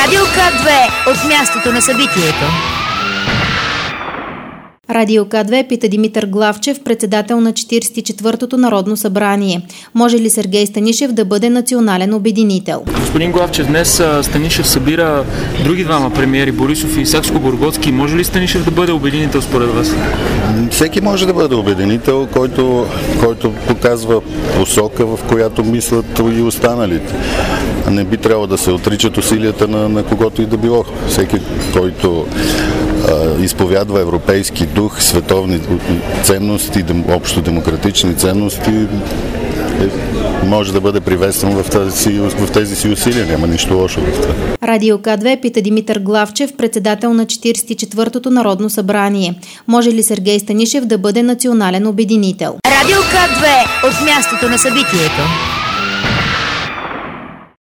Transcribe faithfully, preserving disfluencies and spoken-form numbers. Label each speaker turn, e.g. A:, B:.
A: Радио К две от мястото на събитието.
B: Радио К две пита Димитър Главчев, председател на четиридесет и четвъртото Народно събрание. Може ли Сергей Станишев да бъде национален обединител?
C: Господин Главчев, днес Станишев събира други двама премиери, Борисов и Сакскобургготски. Може ли Станишев да бъде обединител според вас?
D: Всеки може да бъде обединител, който, който показва посока, в която мислят и останалите. Не би трябвало да се отричат усилията на, на когото и да било. Всеки, който а, изповядва европейски дух, световни ценности, дем, общо демократични ценности, е, може да бъде приветстван в тези, в тези си усилия. Няма нищо лошо в това.
B: Радио К две пита Димитър Главчев, председател на четиридесет и четвъртото Народно събрание. Може ли Сергей Станишев да бъде национален обединител?
A: Радио К две от мястото на събитието.